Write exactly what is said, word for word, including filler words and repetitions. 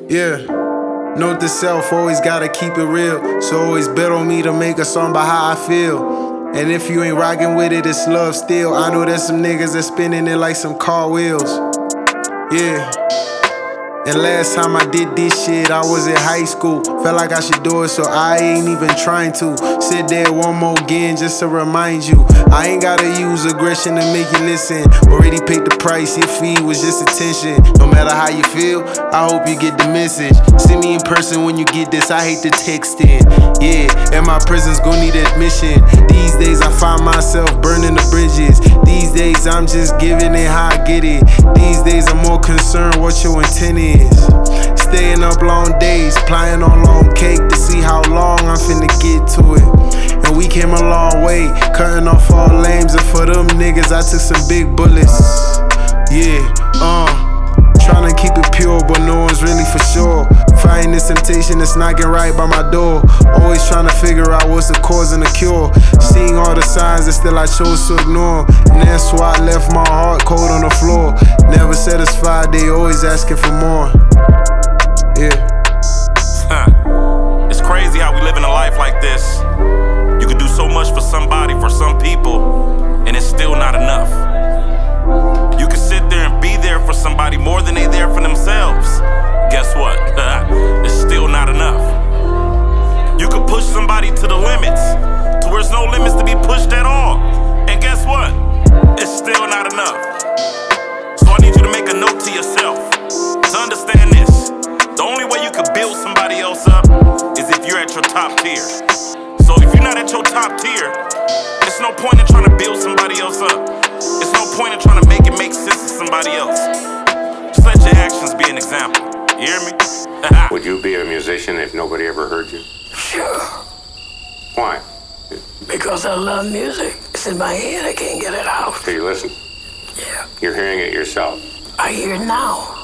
Yeah. Note to self, always gotta keep it real. So always bet on me to make a song about how I feel. And if you ain't rockin' with it, it's love still. I know there's some niggas that spinning it like some car wheels. Yeah. And last time I did this shit, I was in high school. Felt like I should do it, so I ain't even trying to. Sit there one more again just to remind you. I ain't gotta use aggression to make you listen. Already paid the price, your fee was just attention. No matter how you feel, I hope you get the message. See me in person when you get this, I hate the texting. Yeah, and my prison's gon' need admission. These days I find myself burning the bridges. These days I'm just giving it how I get it. These days I'm more concerned what your intent is. Staying up long days, plying on long cake to see how long I'm finna get to it. And we came a long way, cutting off all lames. And for them niggas, I took some big bullets. Yeah, uh, trying to keep it pure, but no one's really for sure. Fighting this temptation that's knocking right by my door. Always trying to figure out what's the cause and the cure. Seeing all the signs that still I chose to ignore. And that's why I left my heart cold on the floor. Never satisfied, they always asking for more. Yeah. Huh. It's crazy how we live in a life like this. You can do so much for somebody, for some people, and it's still not enough. You can sit there and be there for somebody more than they there for themselves. Guess what? It's still not enough. You can push somebody to the limits, to where there's no limits to be pushed at all. And guess what? It's still not enough. So I need you to make a note to yourself to understand this. The only way you can build somebody else up is if you're at your top tier. So if you're not at your top tier, it's no point in trying to build somebody else up. It's no point in trying to make it make sense to somebody else. Just let your actions be an example. You hear me? Would you be a musician if nobody ever heard you? Sure. Why? Because I love music. It's in my head, I can't get it out. Do you listen? Yeah. You're hearing it yourself. I hear it now.